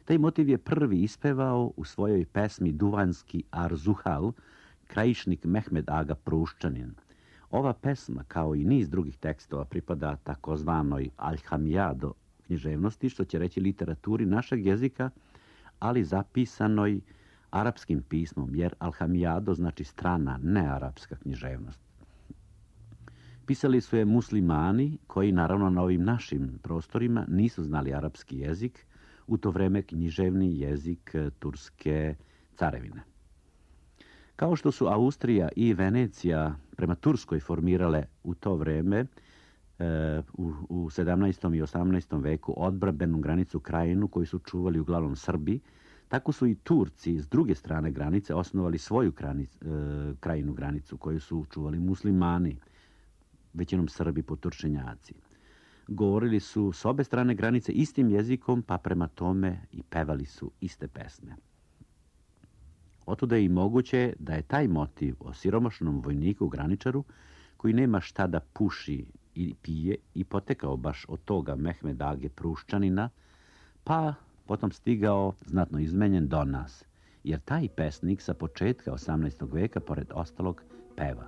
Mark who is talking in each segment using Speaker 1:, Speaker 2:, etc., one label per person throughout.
Speaker 1: Taj motiv je prvi ispevao u svojoj pesmi Duvanski Arzuhal krajišnik Mehmed Aga Pruščanin. Ova pesma, kao i niz drugih tekstova, pripada takozvanoj Alhamijado književnosti, što će reći literaturi našeg jezika, ali zapisanoj arapskim pismom, jer Alhamijado znači strana, nearapska književnost. Pisali su je muslimani koji, naravno, na ovim našim prostorima nisu znali arapski jezik, u to vreme književni jezik turske carevine. Kao što su Austrija i Venecija prema Turskoj formirale u to vreme u 17. i 18. veku odbrambenu granicu krajinu koju su čuvali uglavnom Srbi, tako su i Turci s druge strane granice osnovali svoju krajinu granicu koju su čuvali muslimani, većinom Srbi poturčenjaci. Govorili su s obe strane granice istim jezikom, pa prema tome i pevali su iste pesme. Otuda je i moguće da je taj motiv o siromašnom vojniku graničaru, koji nema šta da puši i pije, i potekao baš od toga Mehmed Age Pruščanina, pa potom stigao znatno izmenjen do nas, jer taj pesnik sa početka 18. veka, pored ostalog, peva.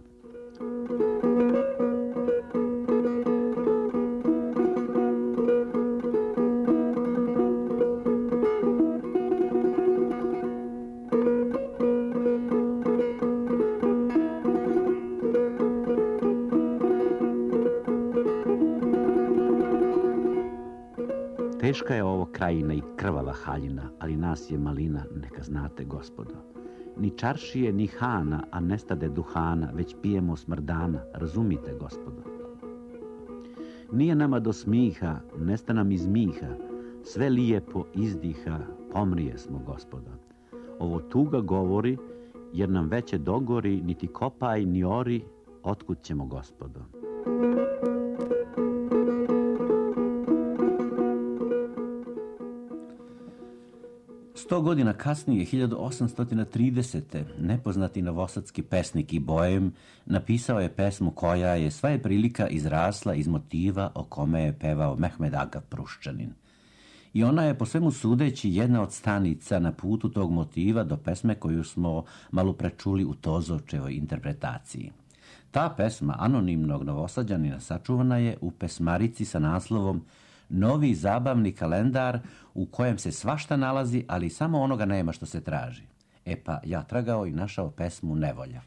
Speaker 1: Teška je ovo krajina i krvava haljina, ali nas je malina, neka znate, gospodo. Ni čaršije, ni hana, a nestade duhana, već pijemo smrdana, razumite, gospodo. Nije nama do smiha, nesta nam iz miha, sve lijepo izdiha, pomrije smo, gospodo. Ovo tuga govori, jer nam veće dogori, niti kopaj, ni ori, otkud ćemo, gospodo.
Speaker 2: 100 godina kasnije, 1830. nepoznati novosadski pesnik i bojem napisao je pesmu koja je sva je prilika izrasla iz motiva o kome je pevao Mehmed Aga Pruščanin. I ona je po svemu sudeći jedna od stanica na putu tog motiva do pesme koju smo malo prečuli u Tozovčevoj interpretaciji. Ta pesma anonimnog Novosađanina sačuvana je u pesmarici sa naslovom Novi zabavni kalendar, u kojem se svašta nalazi, ali samo onoga nema što se traži. E pa ja tragao i našao pesmu Nevolja.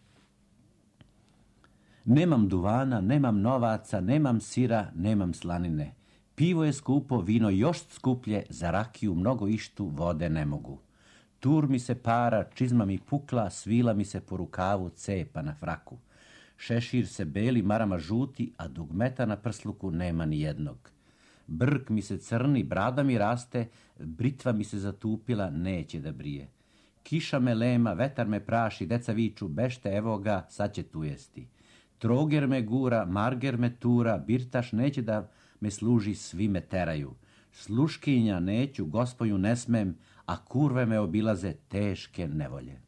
Speaker 2: Nemam duvana, nemam novaca, nemam sira, nemam slanine. Pivo je skupo, vino još skuplje, za rakiju mnogo ištu, vode ne mogu. Tur mi se para, čizma mi pukla, svila mi se po rukavu, cepa na fraku. Šešir se beli, marama žuti, a dugmeta na prsluku nema ni jednog. Brk mi se crni, brada mi raste, britva mi se zatupila, neće da brije. Kiša me lema, vetar me praši, deca viču, bešte evo ga, sad će tu jesti. Troger me gura, marger me tura, birtaš neće da me služi, svi me teraju. Sluškinja neću, gospoju ne smem, a kurve me obilaze teške nevolje.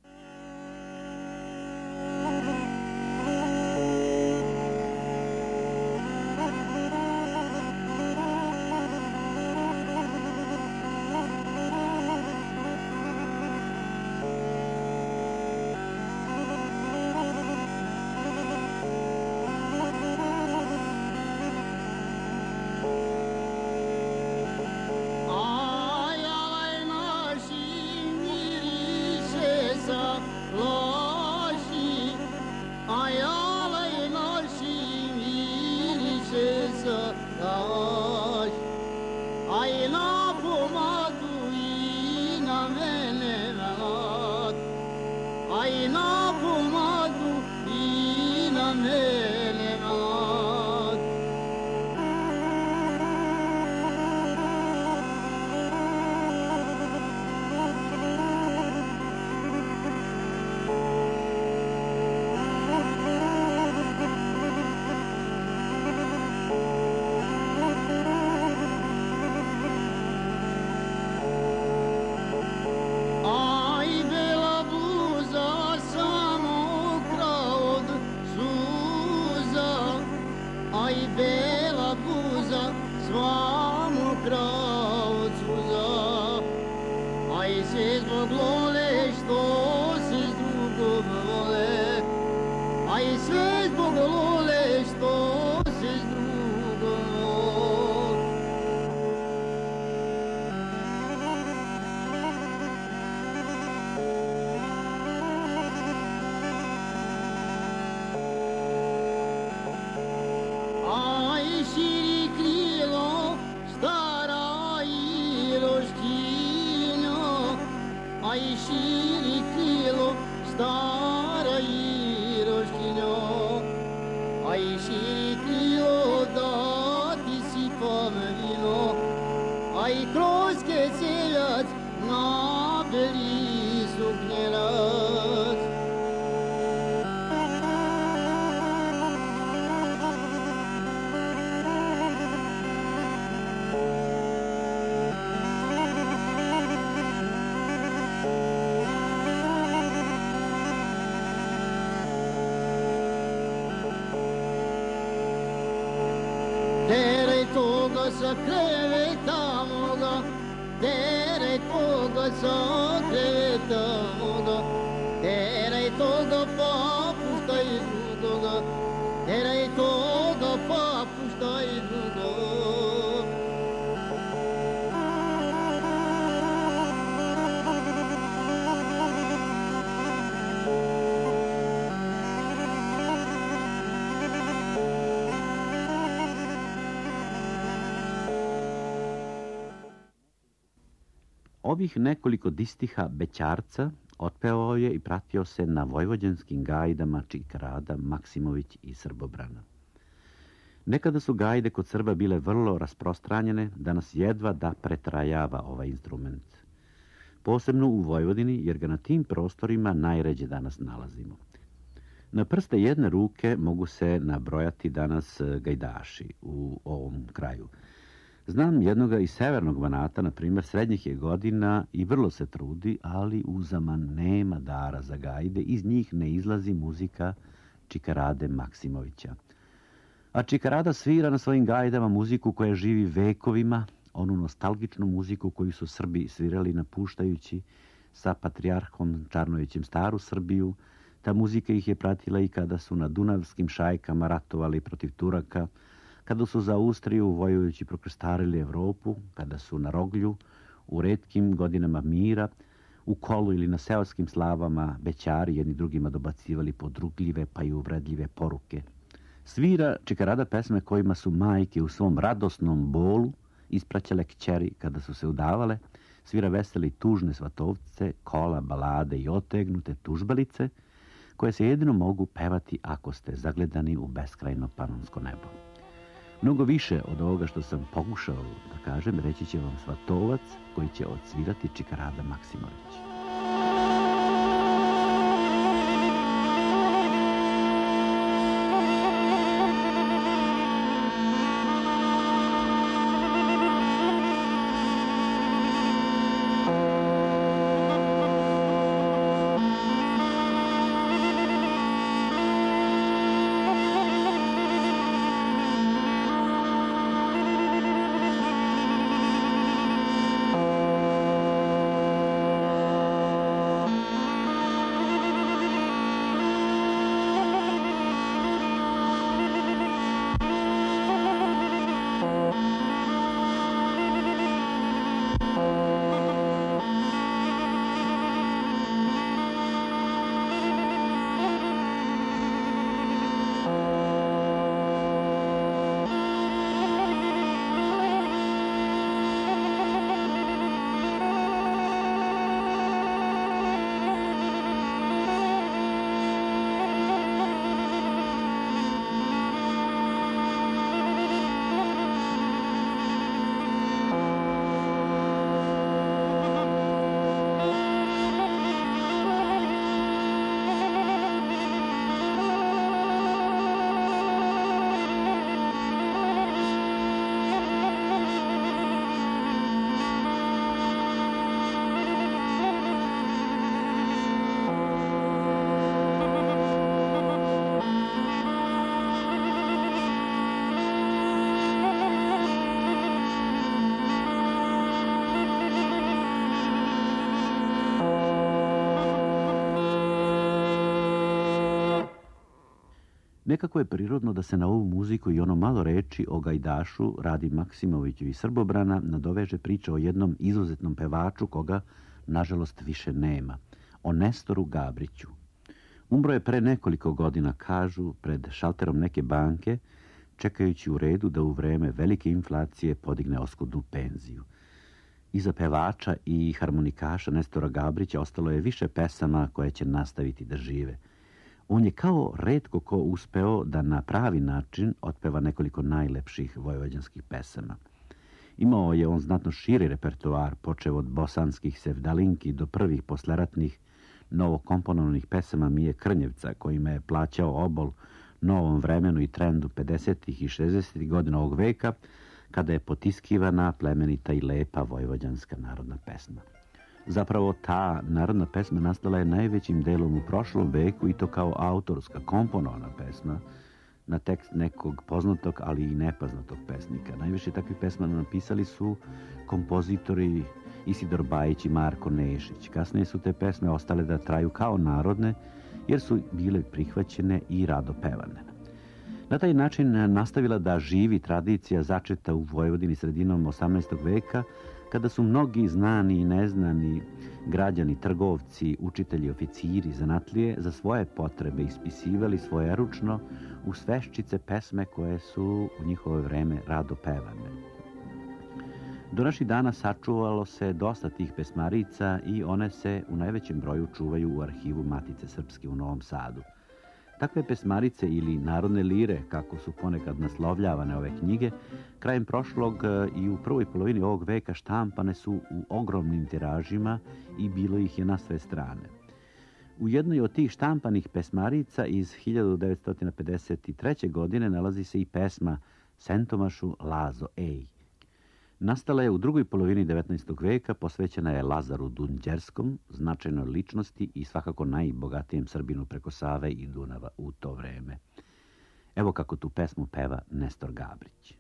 Speaker 3: a i širi krilo stara i roštinjo, a i širi krilo da ti sipam vino, a i kroske seljac na beli suknjelac. Teraj toga sa kreveta moga, teraj toga sa kreveta moga, teraj toga pa puštaj drugoga, teraj toga pa puštaj drugoga.
Speaker 1: Ovih nekoliko distiha Bećarca otpevao je i pratio se na vojvođanskim gajdama Čikarada, Maksimović i Srbobrana. Nekada su gajde kod Srba bile vrlo rasprostranjene, danas jedva da pretrajava ovaj instrument. Posebno u Vojvodini, jer ga na tim prostorima najređe danas nalazimo. Na prste jedne ruke mogu se nabrojati danas gajdaši u ovom kraju. Znam jednoga iz severnog Banata, na primjer, srednjih je godina i vrlo se trudi, ali uzaman nema dara za gajde, iz njih ne izlazi muzika Čikarade Maksimovića. A Čikarada svira na svojim gajdama muziku koja živi vekovima, onu nostalgičnu muziku koju su Srbi svirali napuštajući sa patrijarhom Čarnojevićem staru Srbiju. Ta muzika ih je pratila i kada su na dunavskim šajkama ratovali protiv Turaka, kada su za Austriju vojujući prokrestarili Evropu, kada su na Roglju, u retkim godinama mira, u kolu ili na seoskim slavama bećari jedni drugima dobacivali podrugljive pa i uvredljive poruke. Svira Čikarada pesme kojima su majke u svom radosnom bolu ispraćale kćeri kada su se udavale, svira vesele i tužne svatovce, kola, balade i otegnute tužbalice, koje se jedino mogu pevati ako ste zagledani u beskrajno panonsko nebo. Mnogo više od ovoga što sam pokušao da kažem, reći će vam svatovac koji će odsvirati Čikarada Maksimović. Nekako je prirodno da se na ovu muziku i ono malo reči o gajdašu Radi Maksimoviću i Srbobrana nadoveže priča o jednom izuzetnom pevaču koga, nažalost, više nema, o Nestoru Gabriću. Umro je pre nekoliko godina, kažu, pred šalterom neke banke, čekajući u redu da u vreme velike inflacije podigne oskudnu penziju. Iza pevača i harmonikaša Nestora Gabrića ostalo je više pesama koje će nastaviti da žive. On je kao retko ko uspeo da na pravi način otpeva nekoliko najlepših vojvođanskih pesama. Imao je on znatno širi repertoar, počev od bosanskih sevdalinki do prvih posleratnih novokomponovanih pesama Mije Krnjevca, kojima je plaćao obol novom vremenu i trendu 50. i 60. godina ovog veka, kada je potiskivana plemenita i lepa vojvođanska narodna pesma. Zapravo, ta narodna pesma nastala je najvećim delom u prošlom veku i to kao autorska, komponovana pesma na tekst nekog poznatog, ali i nepoznatog pesnika. Najviše takvih pesma napisali su kompozitori Isidor Bajić i Marko Nešić. Kasnije su te pesme ostale da traju kao narodne, jer su bile prihvaćene i rado pevane. Na taj način nastavila da živi tradicija začeta u Vojvodini sredinom 18. veka, kada su mnogi znani i neznani građani, trgovci, učitelji, oficiri, zanatlije za svoje potrebe ispisivali svojeručno u sveščice pesme koje su u njihovo vreme rado pevane. Do naših dana sačuvalo se dosta tih pesmarica i one se u najvećem broju čuvaju u arhivu Matice Srpske u Novom Sadu. Takve pesmarice ili narodne lire, kako su ponekad naslovljavane ove knjige, krajem prošlog i u prvoj polovini ovog veka štampane su u ogromnim tiražima i bilo ih je na sve strane. U jednoj od tih štampanih pesmarica iz 1953. godine nalazi se i pesma Sentomašu Lazo Ej. Nastala je u drugoj polovini 19. veka, posvećena je Lazaru Dunđerskom, značajnoj ličnosti i svakako najbogatijem Srbinu preko Save i Dunava u to vreme. Evo kako tu pesmu peva Nestor Gabrić.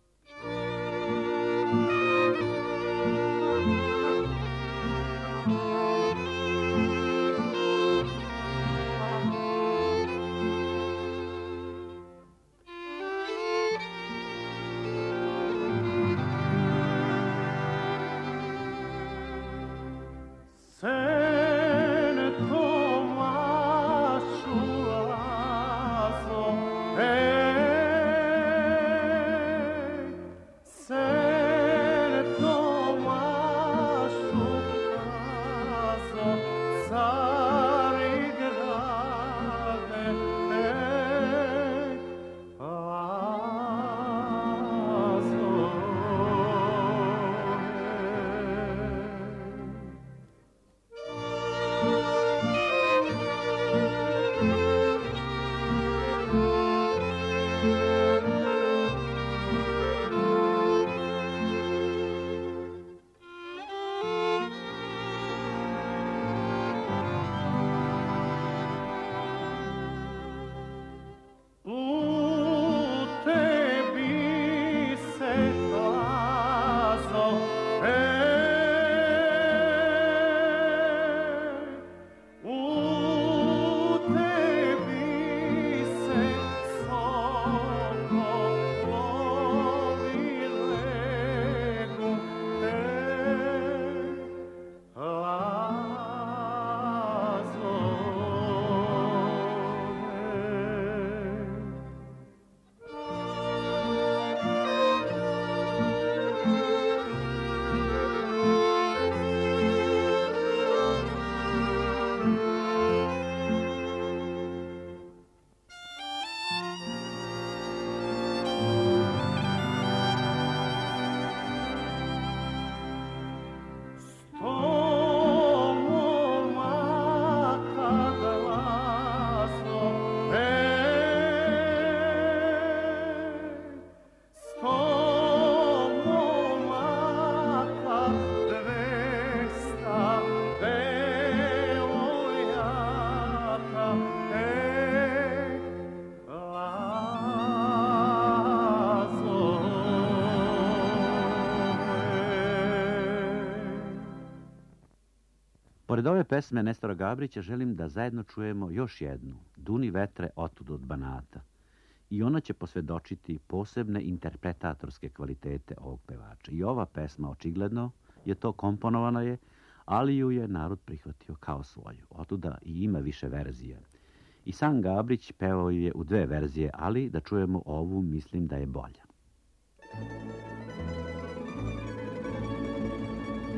Speaker 1: Pored ove pesme Nestora Gabrića želim da zajedno čujemo još jednu, Duni vetre otud od Banata. I ona će posvjedočiti posebne interpretatorske kvalitete ovog pevača. I ova pesma očigledno je to, komponovana je, ali ju je narod prihvatio kao svoju. Otuda i ima više verzija. I sam Gabrić pevao je u dve verzije, ali da čujemo ovu, mislim da je bolja.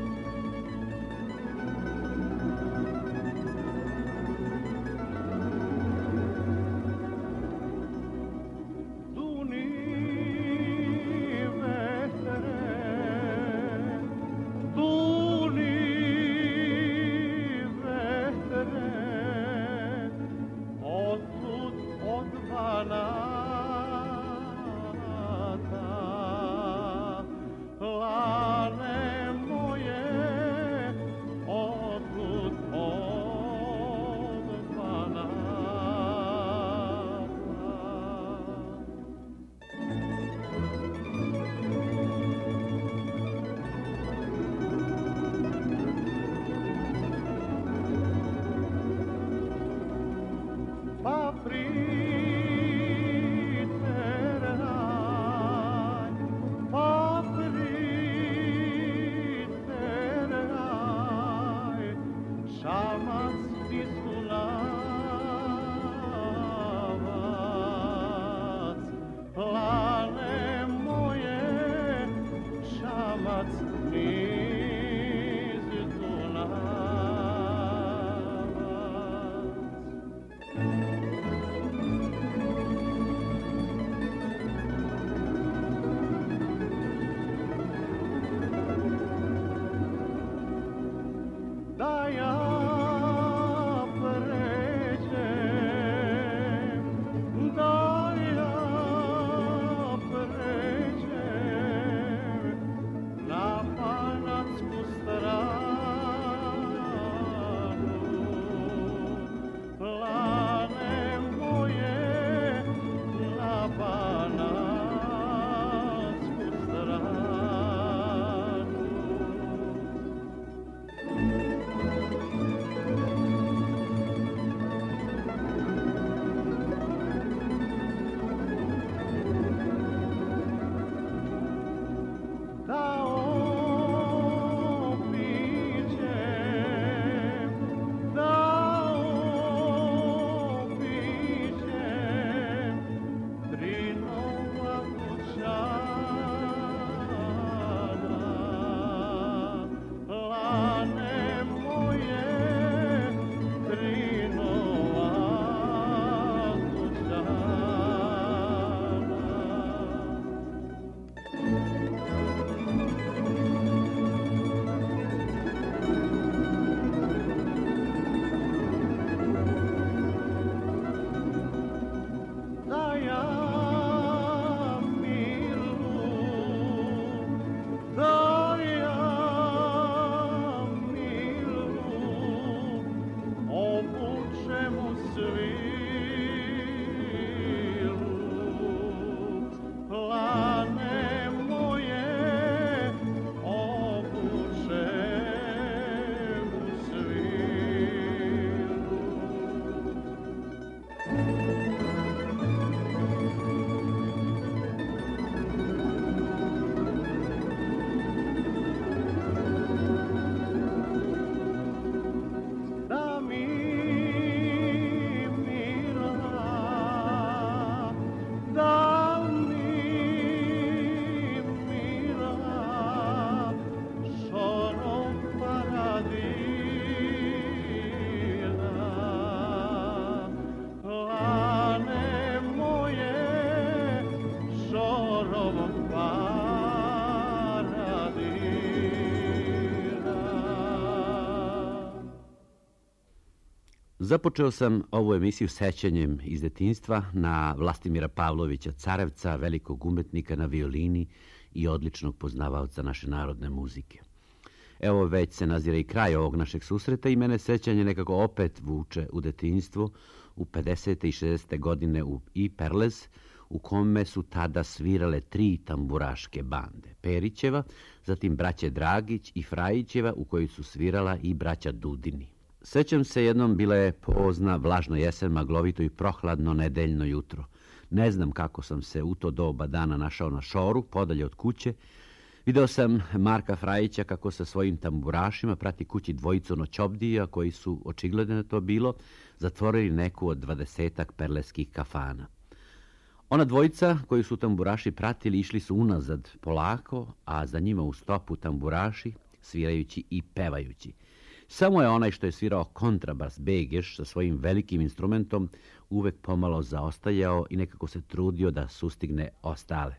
Speaker 3: Šamac iz Dunavac, plane moje, šamac niz Dunavac. Da ja pređem, da ja pređem na Banatsku stranu, plane moje na Banatsku stranu. Da obiđem, da obiđem tri nova kućana, lane moje, tri nova kućana. Da ja miru, da ja miru, obučem u svilu, plane moje, obučem u svilu. Da mi mira, da mi mira, šorom paradila, plane moje, šorom paradila.
Speaker 1: Započeo sam ovu emisiju sećanjem iz detinjstva na Vlastimira Pavlovića Carevca, velikog umetnika na violini i odličnog poznavaoca naše narodne muzike. Evo već se nazire i kraj ovog našeg susreta i mene sećanje nekako opet vuče u detinjstvo u 50. i 60. godine i Perlez, u kome su tada svirale 3 tamburaške bande. Perićeva, zatim braće Dragić i Frajićeva, u kojoj su svirala i braća Dudini. Sećam se, jednom bila je pozna, vlažna jesen, maglovito i prohladno nedeljno jutro. Ne znam kako sam se u to doba dana našao na šoru, podalje od kuće. Video sam Marka Frajića kako sa svojim tamburašima prati kući dvojicu noćobdija koji su, očigledno to bilo, zatvorili neku od 20-ak perleskih kafana. Ona dvojica koju su tamburaši pratili išli su unazad polako, a za njima u stopu tamburaši, svirajući i pevajući. Samo je onaj što je svirao kontrabas Begeš sa svojim velikim instrumentom uvek pomalo zaostajao i nekako se trudio da sustigne ostale.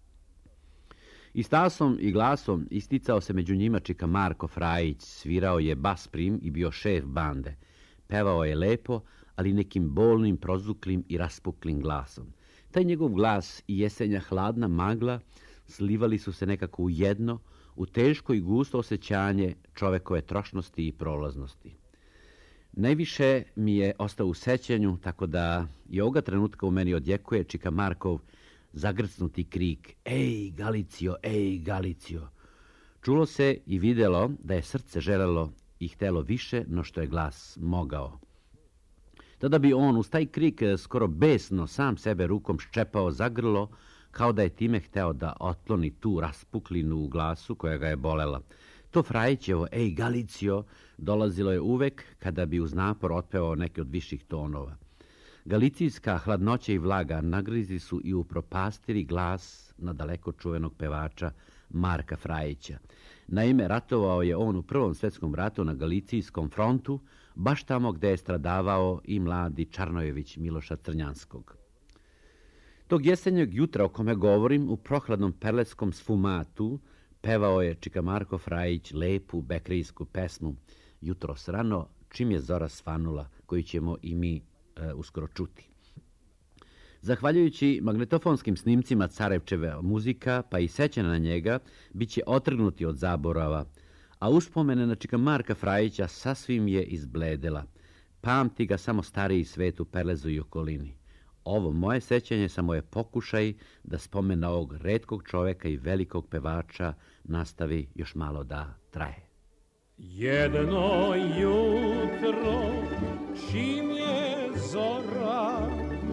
Speaker 1: I stasom i glasom isticao se među njima čika Marko Frajić, svirao je bas prim i bio šef bande. Pevao je lepo, ali nekim bolnim, prozuklim i raspuklim glasom. Taj njegov glas i jesenja hladna magla slivali su se nekako u jedno, u teško i gusto osjećanje čovekove trošnosti i prolaznosti. Najviše mi je ostao u sećanju, tako da i ovoga trenutka u meni odjekuje čika Markov zagrcnuti krik: "Ej, Galicio, ej, Galicio!" Čulo se i videlo da je srce želelo i htelo više no što je glas mogao. Tada bi on uz taj krik skoro besno sam sebe rukom ščepao za grlo, kao da je time hteo da otkloni tu raspuklinu u glasu koja ga je bolela. To Frajićevo "Ej Galicio" dolazilo je uvek kada bi uz napor otpevao neke od viših tonova. Galicijska hladnoća i vlaga nagrizi su i upropastili glas na daleko čuvenog pevača Marka Frajića. Naime, ratovao je on u Prvom svjetskom ratu na Galicijskom frontu, baš tamo gde je stradavao i mladi Čarnojević Miloša Crnjanskog. Tog jesenjeg jutra o kome govorim, u prohladnom perletskom sfumatu, pevao je čika Marko Frajić lepu bekrijsku pesmu "Jutros rano, čim je zora svanula", koju ćemo i mi uskoro čuti. Zahvaljujući magnetofonskim snimcima Carevčeve muzika, pa i sećanja na njega, bit će otrgnuti od zaborava, a uspomene na čika Marka Frajića sasvim je izbledela. Pamti ga samo stariji svet u Perlezu i okolini. Ovo moje sećanje samo je pokušaj da spomen na ovog retkog čoveka i velikog pevača nastavi još malo da traje.
Speaker 3: Jedno jutro, čim je zora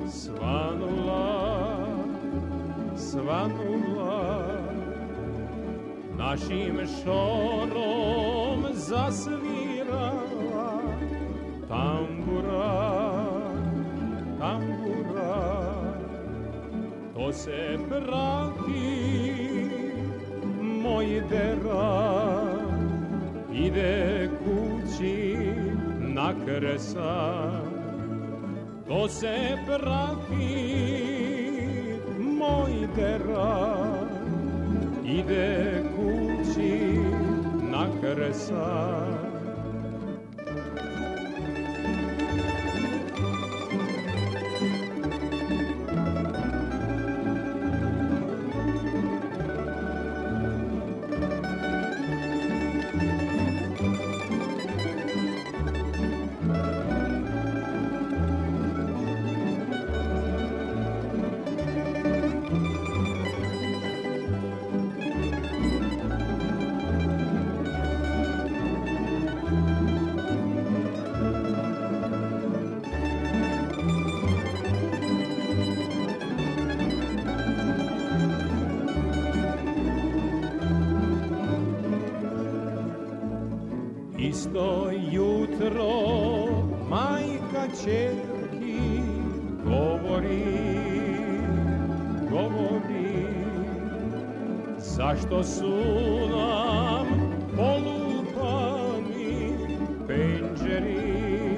Speaker 3: svanula, našim šorom zasvirala tambura. To se prati, moj dera, ide kući na kresan. To se prati, moj dera, ide kući na kresan. Isto jutro majka ćerki govori, zašto su nam polupani penđeri,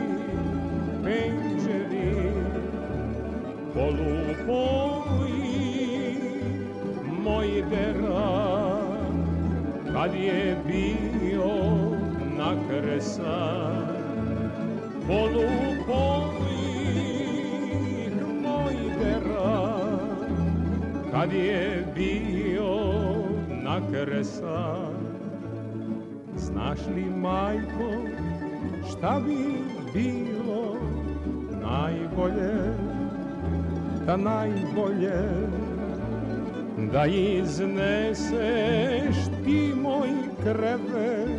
Speaker 3: polupoji moj dera, kad je bio na kresan. Polupojih moj dera, kad je bio na kresan. Znaš li, majko, šta bi bilo najbolje, da izneseš ti moj krevet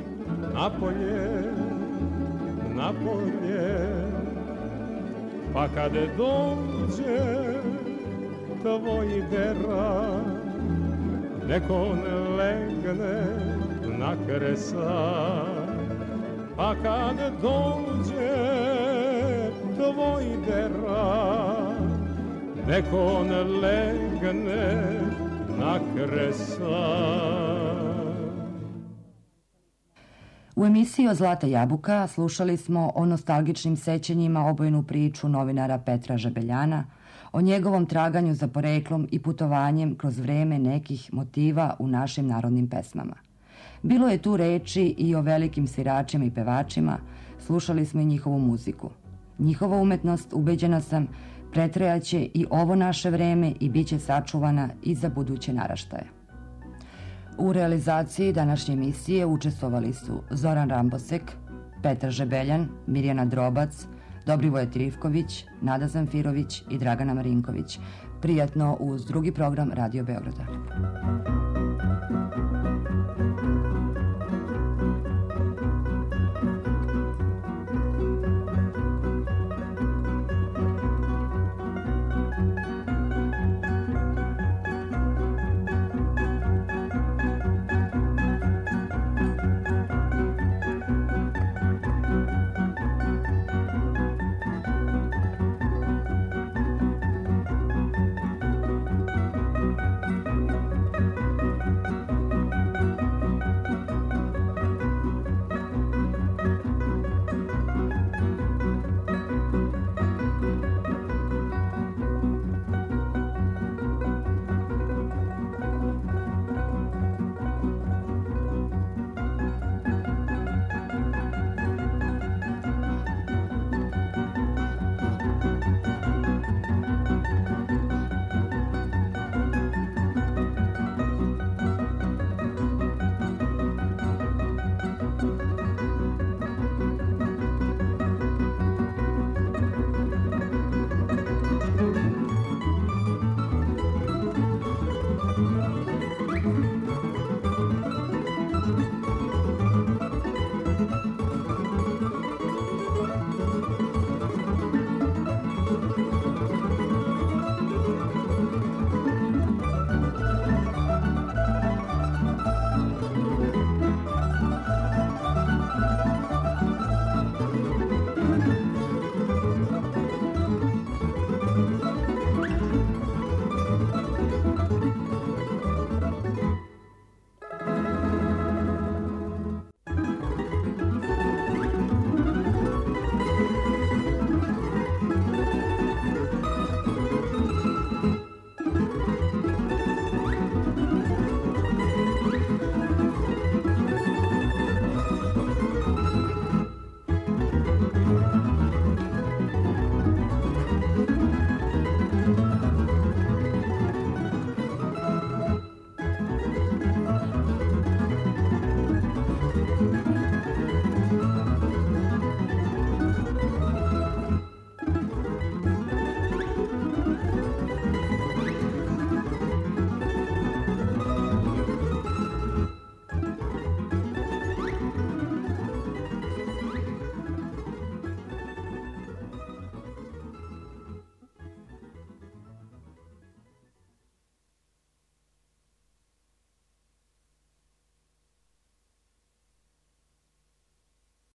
Speaker 3: napolje, pa kad dođe tvoj dera, neko ne legne na kresan. Pa kad dođe tvoj dera, neko ne legne na kresan.
Speaker 4: U emisiji o Zlata jabuka slušali smo o nostalgičnim sećanjima obojenu priču novinara Petra Žebeljana, o njegovom traganju za poreklom i putovanjem kroz vreme nekih motiva u našim narodnim pesmama. Bilo je tu reči i o velikim sviračima i pevačima, slušali smo i njihovu muziku. Njihova umetnost, ubeđena sam, pretrajaće i ovo naše vreme i bit će sačuvana i za buduće naraštaje. U realizaciji današnje emisije učestvovali su Zoran Rambosek, Petar Žebeljan, Mirjana Drobac, Dobrivoje Trifković, Nada Zamfirović i Dragana Marinković. Prijatno uz drugi program Radio Beograda.